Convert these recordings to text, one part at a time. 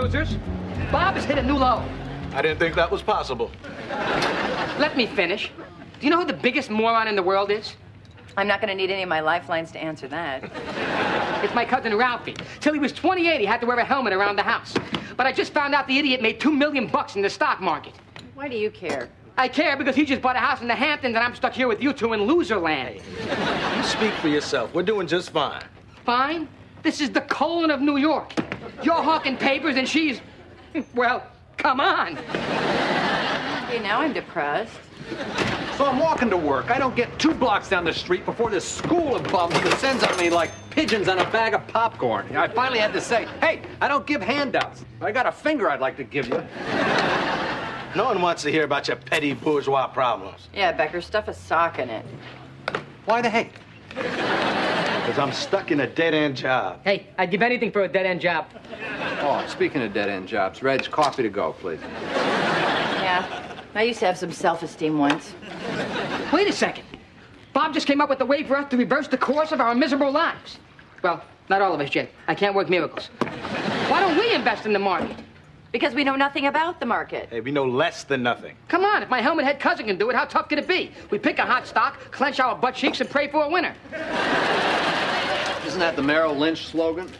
losers. Bob has hit a new low. I didn't think that was possible. Let me finish. Do you know who the biggest moron in the world is? I'm not going to need any of my lifelines to answer that. It's my cousin Ralphie. Till he was 28, he had to wear a helmet around the house. But I just found out the idiot made $2 million in the stock market. Why do you care? I care because he just bought a house in the Hamptons and I'm stuck here with you two in loser land. You speak for yourself. We're doing just fine. Fine? This is the colon of New York. You're hawking papers and she's... Well, come on. Okay, now I'm depressed. So I'm walking to work. I don't get 2 blocks down the street before this school of bums descends on me like pigeons on a bag of popcorn. I finally had to say, hey, I don't give handouts. I got a finger I'd like to give you. No one wants to hear about your petty bourgeois problems. Yeah, Becker, stuff a sock in it. Why the hate? Because I'm stuck in a dead-end job. Hey, I'd give anything for a dead-end job. Oh, speaking of dead-end jobs, Reg, coffee to go, please. Yeah, I used to have some self-esteem once. Wait a second. Bob just came up with a way for us to reverse the course of our miserable lives. Well, not all of us, Jay. I can't work miracles. Why don't we invest in the market? Because we know nothing about the market. Hey, we know less than nothing. Come on, if my helmet head cousin can do it, how tough can it be? We pick a hot stock, clench our butt cheeks, and pray for a winner. Isn't that the Merrill Lynch slogan?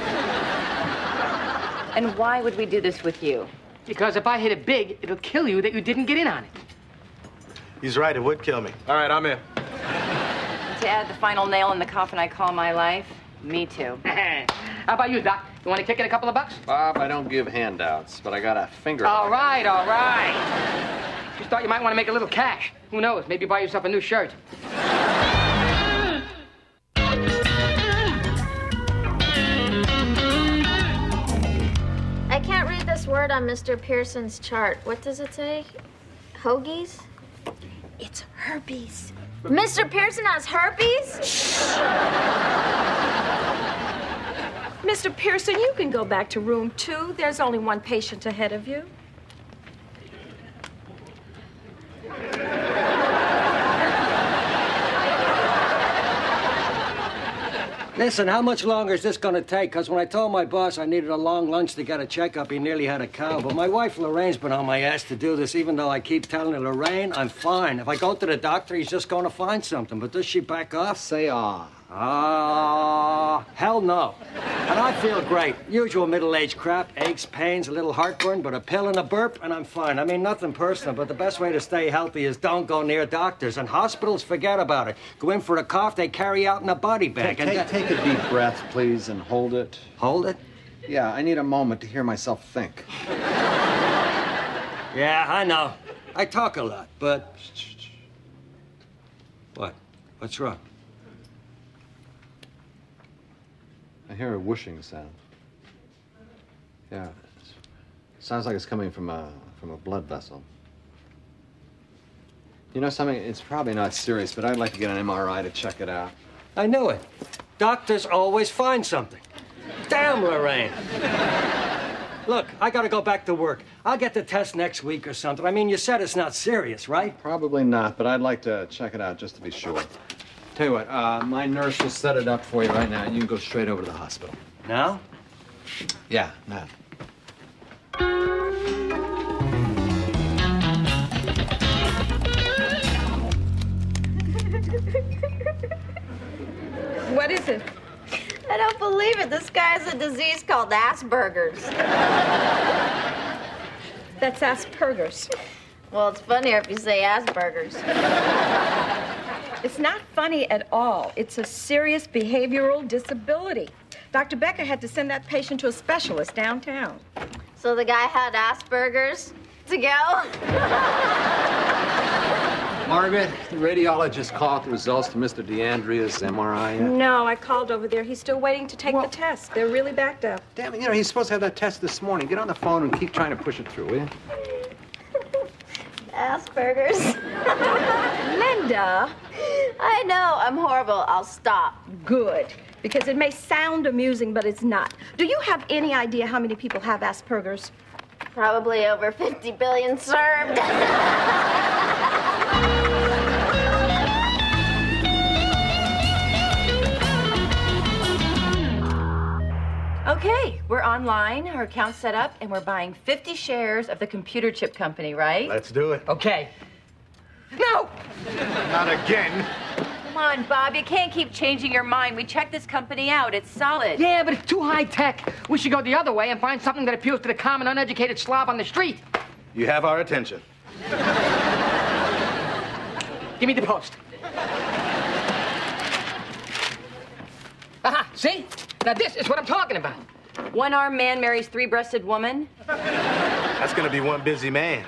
And why would we do this with you? Because if I hit it big, it'll kill you that you didn't get in on it. He's right, it would kill me. All right, I'm in. To add the final nail in the coffin I call my life, me too. How about you, Doc? You want to kick in a couple of bucks? Bob, I don't give handouts, but I got a finger. All right, all right. Just thought you might want to make a little cash. Who knows? Maybe buy yourself a new shirt. I can't read this word on Mr. Pearson's chart. What does it say? Hoagies? It's herpes. Mr. Pearson has herpes? Mr. Pearson, you can go back to room 2. There's only one patient ahead of you. Listen, how much longer is this going to take? Because when I told my boss I needed a long lunch to get a checkup, he nearly had a cow. But my wife, Lorraine's been on my ass to do this, even though I keep telling her, Lorraine, I'm fine. If I go to the doctor, he's just going to find something. But does she back off? Say ah. Hell no. And I feel great. Usual middle-aged crap, aches, pains, a little heartburn, but a pill and a burp, and I'm fine. I mean, nothing personal, but the best way to stay healthy is don't go near doctors. And hospitals, forget about it. Go in for a cough, they carry out in a body bag. Take a deep breath, please, and hold it. Hold it? Yeah, I need a moment to hear myself think. Yeah, I know. I talk a lot, but... What? What's wrong? I hear a whooshing sound. Yeah. Sounds like it's coming from a blood vessel. You know something? It's probably not serious, but I'd like to get an MRI to check it out. I knew it. Doctors always find something. Damn, Lorraine. Look, I gotta go back to work. I'll get the test next week or something. I mean, you said it's not serious, right? Probably not, but I'd like to check it out just to be sure. Tell you what, my nurse will set it up for you right now, and you can go straight over to the hospital. Now? Yeah, now. What is it? I don't believe it. This guy has a disease called Asperger's. That's Asperger's. Well, it's funnier if you say Asperger's. It's not funny at all. It's a serious behavioral disability. Dr. Becker had to send that patient to a specialist downtown. So the guy had Asperger's to go? Margaret, the radiologist called the results to Mr. DeAndrea's MRI yet? No, I called over there. He's still waiting to take the test. They're really backed up. Damn it, you know, he's supposed to have that test this morning. Get on the phone and keep trying to push it through, will you? Asperger's. Linda. I know, I'm horrible. I'll stop. Good, because it may sound amusing, but it's not. Do you have any idea how many people have Asperger's? Probably over 50 billion served. Okay, we're online, our account's set up, and we're buying 50 shares of the computer chip company, right? Let's do it. Okay. No! Not again. Come on, Bob, you can't keep changing your mind. We checked this company out. It's solid. Yeah, but it's too high tech. We should go the other way and find something that appeals to the common, uneducated slob on the street. You have our attention. Give me the post. Aha, see? Now this is what I'm talking about. One-armed man marries three-breasted woman. That's gonna be one busy man.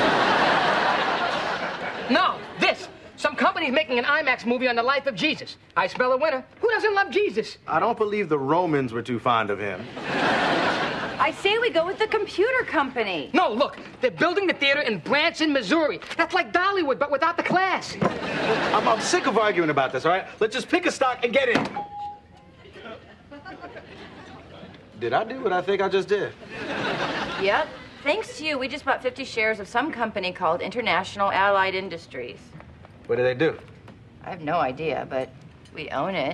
No, this. Some company's making an IMAX movie on the life of Jesus. I spell a winner. Who doesn't love Jesus? I don't believe the Romans were too fond of him. I say we go with the computer company. No, look, they're building the theater in Branson, Missouri. That's like Dollywood, but without the class. I'm sick of arguing about this, all right? Let's just pick a stock and get in. Did I do what I think I just did? Yep. Thanks to you, we just bought 50 shares of some company called International Allied Industries. What do they do? I have no idea, but we own it.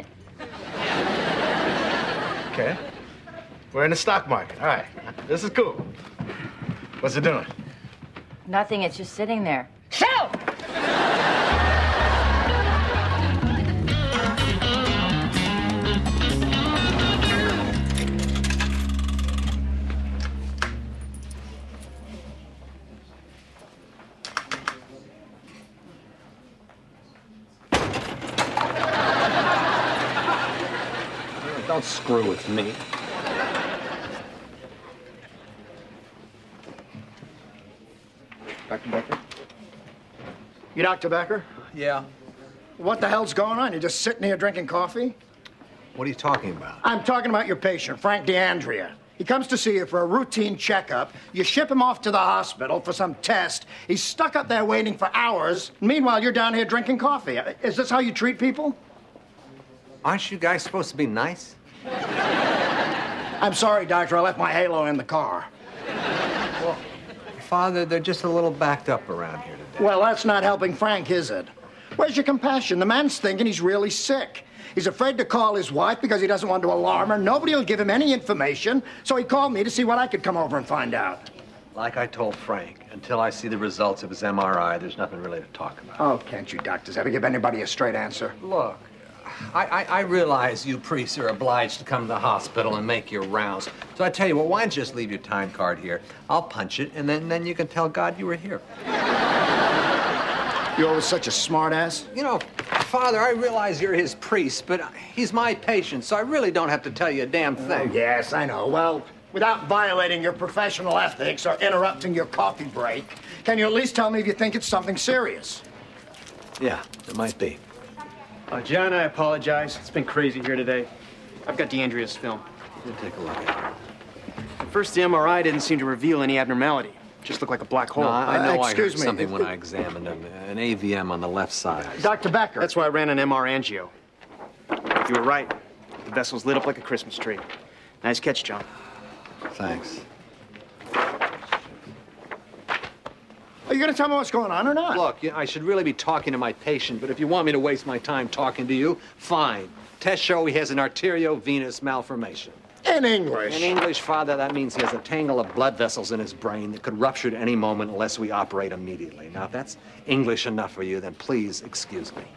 Okay. We're in the stock market. All right. This is cool. What's it doing? Nothing, it's just sitting there. Sell! Don't screw with me. Dr. Becker? You Dr. Becker? Yeah. What the hell's going on? You just sitting here drinking coffee? What are you talking about? I'm talking about your patient, Frank DeAndrea. He comes to see you for a routine checkup. You ship him off to the hospital for some test. He's stuck up there waiting for hours. Meanwhile, you're down here drinking coffee. Is this how you treat people? Aren't you guys supposed to be nice? I'm sorry, doctor. I left my halo in the car. Well, Father, they're just a little backed up around here today. Well, that's not helping Frank, is it? Where's your compassion? The man's thinking he's really sick. He's afraid to call his wife because he doesn't want to alarm her. Nobody will give him any information, so he called me to see what I could come over and find out. Like I told Frank, until I see the results of his MRI, there's nothing really to talk about. Oh, can't you doctors ever give anybody a straight answer? Look, I realize you priests are obliged to come to the hospital and make your rounds. So I tell you what, why don't you just leave your time card here? I'll punch it, and then you can tell God you were here. You're always such a smartass. You know, Father, I realize you're his priest, but he's my patient, so I really don't have to tell you a damn thing. Oh, yes, I know. Well, without violating your professional ethics or interrupting your coffee break, can you at least tell me if you think it's something serious? Yeah, it might be. John, I apologize. It's been crazy here today. I've got DeAndrea's film. We'll take a look at it. At first, the MRI didn't seem to reveal any abnormality. Just looked like a black hole. No, I know I excuse heard me. something when I examined him. An AVM on the left side. Dr. Becker. That's why I ran an MR angio. You were right. The vessel's lit up like a Christmas tree. Nice catch, John. Thanks. Are you going to tell me what's going on or not? Look, I should really be talking to my patient, but if you want me to waste my time talking to you, fine. Tests show he has an arteriovenous malformation. In English. In English, Father, that means he has a tangle of blood vessels in his brain that could rupture at any moment unless we operate immediately. Now, if that's English enough for you, then please excuse me.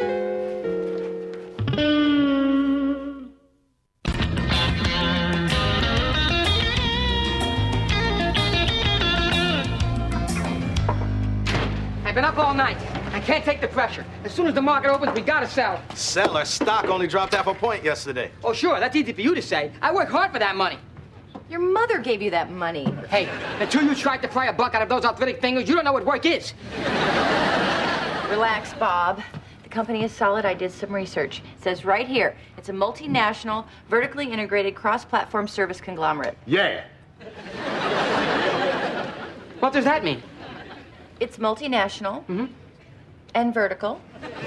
I've been up all night. I can't take the pressure. As soon as the market opens, we gotta sell. Sell? Our stock only dropped half a point yesterday. Oh, sure, that's easy for you to say. I work hard for that money. Your mother gave you that money. Hey, until you tried to pry a buck out of those arthritic fingers, you don't know what work is. Relax, Bob. The company is solid. I did some research. It says right here, it's a multinational, vertically integrated, cross-platform service conglomerate. Yeah. What does that mean? It's multinational and vertical.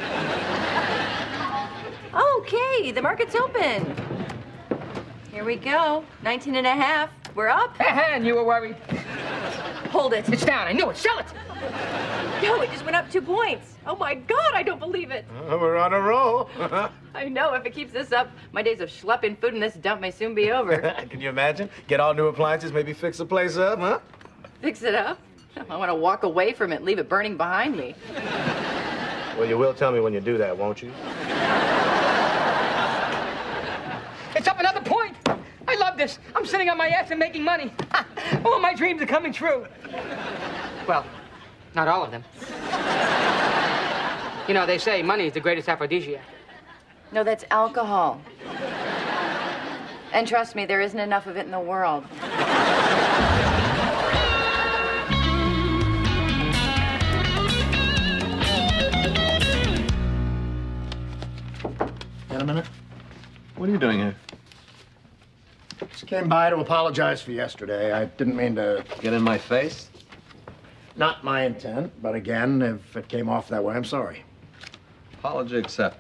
Okay, the market's open. Here we go. 19 and a half. We're up. And you were worried. hold it. It's down. I knew it. Sell it. No, it just went up 2 points. Oh my God, I don't believe it. We're on a roll. I know, if it keeps this up, my days of schlepping food in this dump may soon be over. Can you imagine? Get all new appliances, maybe fix the place up, huh? Fix it up? I want to walk away from it, leave it burning behind me. Well, you will tell me when you do that, won't you? It's up another point. I love this. I'm sitting on my ass and making money. All my dreams are coming true. Well, not all of them. You know, they say money is the greatest aphrodisiac. No, that's alcohol. And trust me, there isn't enough of it in the world. In a minute. What are you doing here? Just came by to apologize for yesterday. I didn't mean to. Get in my face? Not my intent, but again, if it came off that way, I'm sorry. Apology accepted.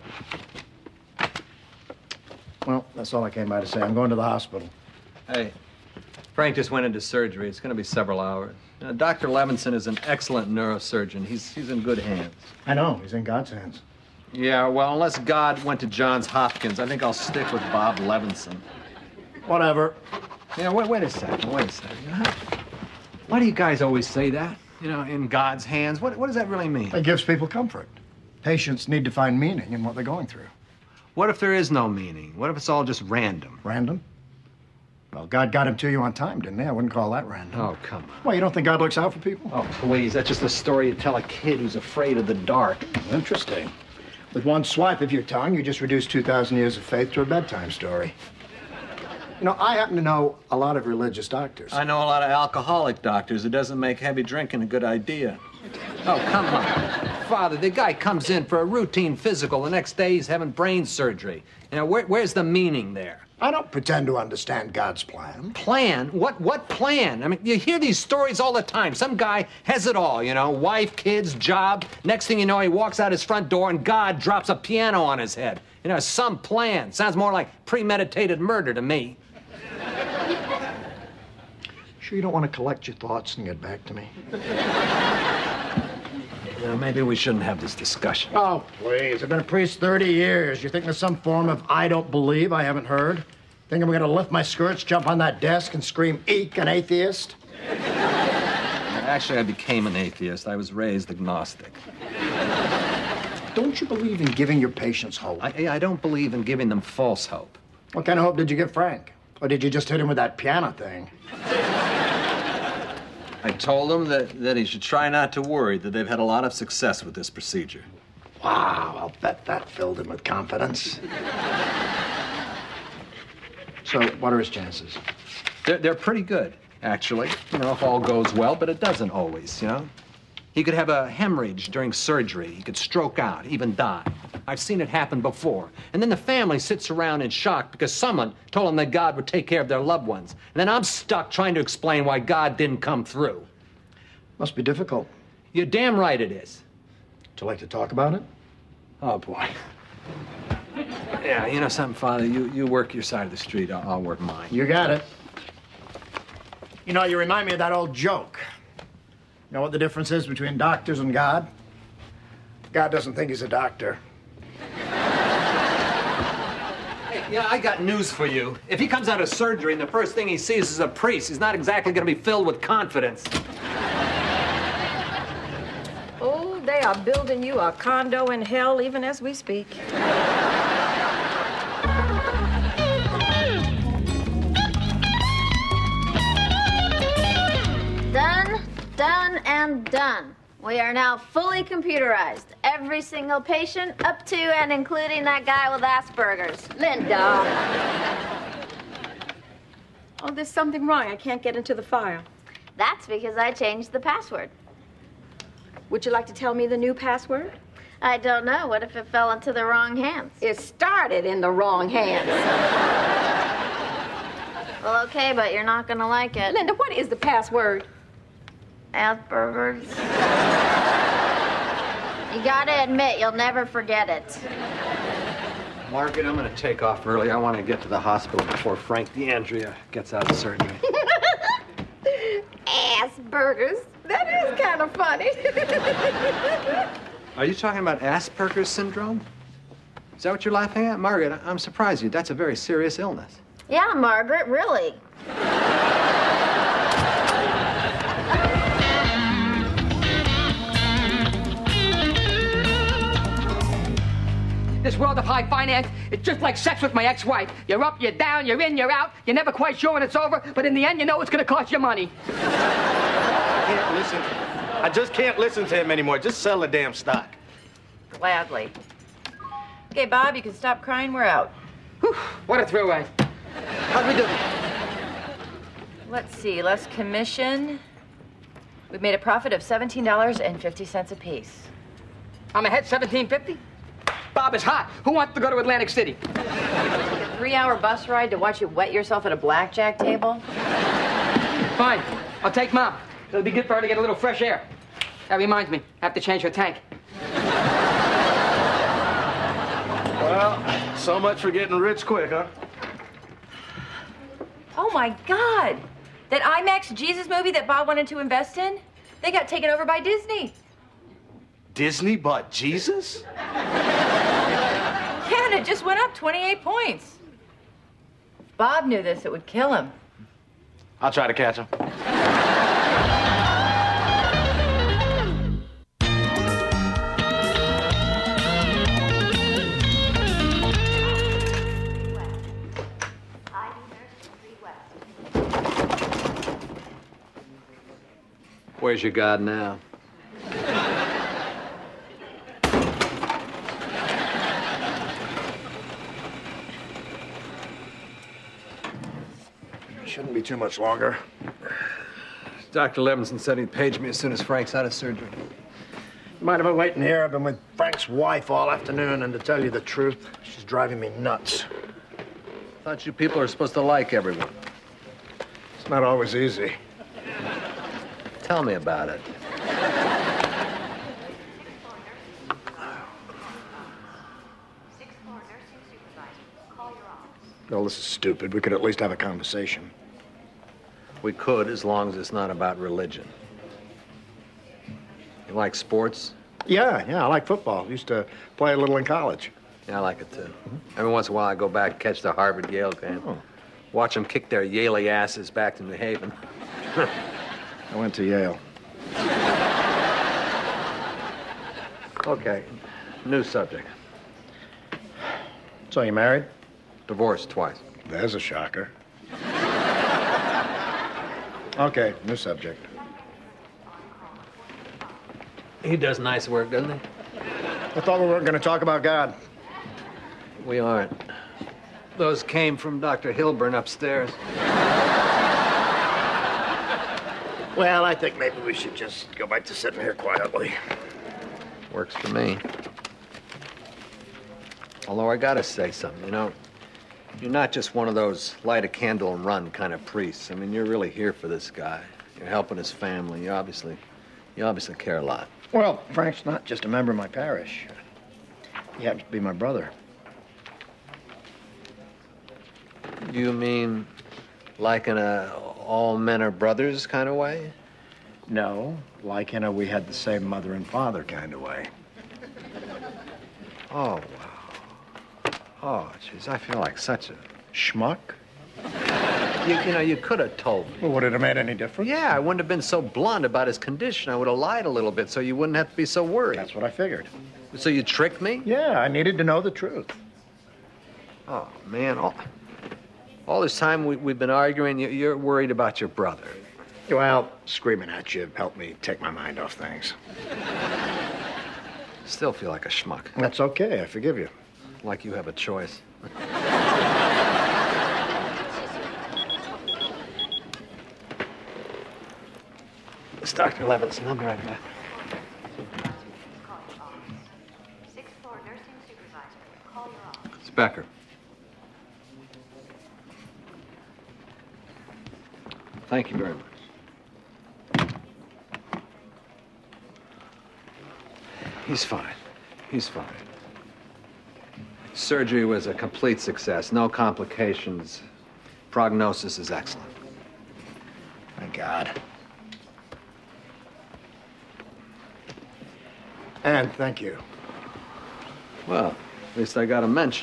Well, that's all I came by to say. I'm going to the hospital. Hey, Frank just went into surgery. It's going to be several hours. Dr. Levinson is an excellent neurosurgeon. He's in good hands. I know. He's in God's hands. Yeah, well, unless God went to Johns Hopkins, I think I'll stick with Bob Levinson. Whatever. Yeah, wait a second. Why do you guys always say that? You know, in God's hands. What does that really mean? It gives people comfort. Patients need to find meaning in what they're going through. What if there is no meaning? What if it's all just random? Random? Well, God got him to you on time, didn't he? I wouldn't call that random. Oh, come on. Well, you don't think God looks out for people? Oh, please. That's just a story you tell a kid who's afraid of the dark. Interesting. With one swipe of your tongue, you just reduced 2,000 years of faith to a bedtime story. You know, I happen to know a lot of religious doctors. I know a lot of alcoholic doctors. It doesn't make heavy drinking a good idea. Oh, come on. Father, the guy comes in for a routine physical. The next day he's having brain surgery. You know, where's the meaning there? I don't pretend to understand God's plan. Plan? What plan? I mean, you hear these stories all the time. Some guy has it all, you know, wife, kids, job. Next thing you know, he walks out his front door and God drops a piano on his head. You know, some plan. Sounds more like premeditated murder to me. Sure you don't want to collect your thoughts and get back to me? You know, maybe we shouldn't have this discussion. Oh, please. I've been a priest 30 years. You think there's some form of I don't believe I haven't heard? Think I'm going to lift my skirts, jump on that desk, and scream, eek, an atheist? Actually, I became an atheist. I was raised agnostic. Don't you believe in giving your patients hope? I don't believe in giving them false hope. What kind of hope did you give Frank? Or did you just hit him with that piano thing? I told him that he should try not to worry, that they've had a lot of success with this procedure. Wow, I'll bet that filled him with confidence. So, what are his chances? They're pretty good, actually. You know, if all goes well, but it doesn't always, you know? He could have a hemorrhage during surgery. He could stroke out, even die. I've seen it happen before. And then the family sits around in shock because someone told them that God would take care of their loved ones. And then I'm stuck trying to explain why God didn't come through. Must be difficult. You're damn right it is. Would you like to talk about it? Oh, boy. Yeah, you know something, Father? You work your side of the street. I'll work mine. You got it. You know, you remind me of that old joke. You know what the difference is between doctors and God? God doesn't think he's a doctor. Hey, yeah, I got news for you. If he comes out of surgery and the first thing he sees is a priest, he's not exactly going to be filled with confidence. Oh, they are building you a condo in hell even as we speak. Done and done. We are now fully computerized. Every single patient, up to and including that guy with Asperger's. Linda! Oh, there's something wrong. I can't get into the file. That's because I changed the password. Would you like to tell me the new password? I don't know. What if it fell into the wrong hands? It started in the wrong hands. Well, okay, but you're not gonna like it. Linda, what is the password? Asperger's. You gotta admit, you'll never forget it. Margaret, I'm going to take off early. I want to get to the hospital before Frank DeAndrea gets out of surgery. Asperger's. That is kind of funny. Are you talking about Asperger's syndrome? Is that what you're laughing at? Margaret, I'm surprised you. That's a very serious illness. Yeah, Margaret, really. This world of high finance is just like sex with my ex-wife. You're up, you're down, you're in, you're out. You're never quite sure when it's over, but in the end, you know it's going to cost you money. I can't listen. I just can't listen to him anymore. Just sell the damn stock. Gladly. Okay, Bob, you can stop crying. We're out. Whew, what a throwaway. How'd we do? Let's see, less commission. We've made a profit of $17.50 apiece. I'm ahead $17.50. Bob is hot. Who wants to go to Atlantic City? A 3-hour bus ride to watch you wet yourself at a blackjack table? Fine. I'll take Mom. It'll be good for her to get a little fresh air. That reminds me, I have to change her tank. Well, so much for getting rich quick, huh? Oh my God! That IMAX Jesus movie that Bob wanted to invest in? They got taken over by Disney. Disney bought Jesus? Yeah, and it just went up 28 points. If Bob knew this, it would kill him. I'll try to catch him. Where's your God now? Shouldn't be too much longer. Dr. Levinson said he'd page me as soon as Frank's out of surgery. Might have been waiting here. I've been with Frank's wife all afternoon, and to tell you the truth, she's driving me nuts. Thought you people are supposed to like everyone. It's not always easy. Tell me about it. Well, this is stupid. We could at least have a conversation. We could, as long as it's not about religion. You like sports? Yeah, I like football. Used to play a little in college. Yeah, I like it too. Every once in a while, I go back and catch the Harvard-Yale game. Oh. Watch them kick their Yaley asses back to New Haven. I went to Yale. Okay, new subject. So you married? Divorced twice. There's a shocker. Okay, new subject. He does nice work, doesn't he? I thought we weren't going to talk about God. We aren't. Those came from Dr. Hilburn upstairs. Well, I think maybe we should just go back to sitting here quietly. Works for me. Although I gotta say something, you know, you're not just one of those light a candle and run kind of priests. I mean, you're really here for this guy. You're helping his family. You obviously care a lot. Well, Frank's not just a member of my parish. He happens to be my brother. You mean like in a all men are brothers kind of way? No, like in a we had the same mother and father kind of way. Oh, wow. Oh, jeez, I feel like such a Schmuck? You know, you could have told me. Well, would it have made any difference? Yeah, I wouldn't have been so blunt about his condition. I would have lied a little bit so you wouldn't have to be so worried. That's what I figured. So you tricked me? Yeah, I needed to know the truth. Oh, man, all this time we've been arguing, you're worried about your brother. Well, screaming at you helped me take my mind off things. Still feel like a schmuck. That's okay, I forgive you. Like you have a choice. It's Dr. Levinson. I'll be right back. It's Becker. Thank you very much. He's fine. He's fine. Surgery was a complete success. No complications. Prognosis is excellent. Thank God. And thank you. Well, at least I got a mention.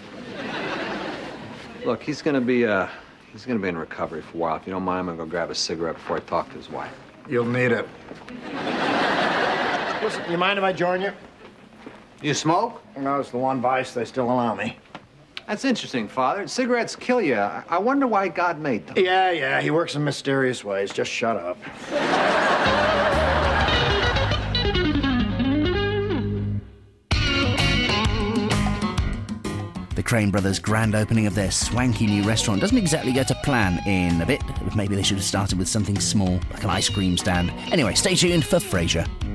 Look, he's gonna be in recovery for a while. If you don't mind, I'm gonna go grab a cigarette before I talk to his wife. You'll need it. Listen, you mind if I join you? You smoke? No, it's the one vice they still allow me. That's interesting, Father. Cigarettes kill you. I wonder why God made them. Yeah, he works in mysterious ways. Just shut up. The Crane Brothers' grand opening of their swanky new restaurant doesn't exactly go to plan in a bit. Maybe they should have started with something small, like an ice cream stand. Anyway, stay tuned for Frasier.